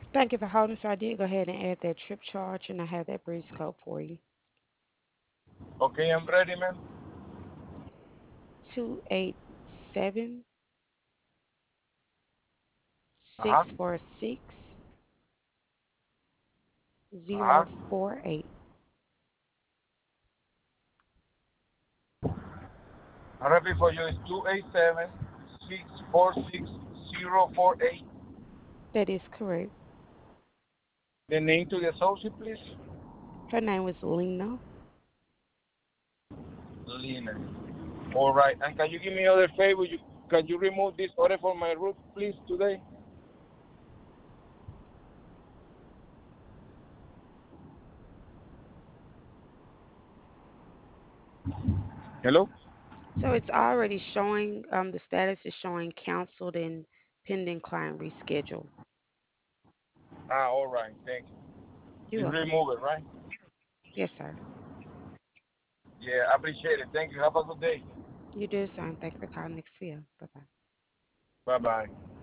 Thank you for holding. So I did go ahead and add that trip charge, and I have that breeze code for you. Okay, I'm ready, man. 287 Uh-huh. 646 Uh-huh. 048. I repeat for you. It's 287-646-048. That is correct. The name to the associate, please. Her name was Lena. Lina. All right. And can you give me other favor? Can you remove this order from my roof, please, today? Hello? So it's already showing, the status is showing canceled and pending client reschedule. Ah, all right. Thank you. You're Just welcome. remove it, right? Yes, sir. Yeah, I appreciate it. Thank you. Have a good day. You do the same. Thank you for calling Next Bye bye. Bye bye.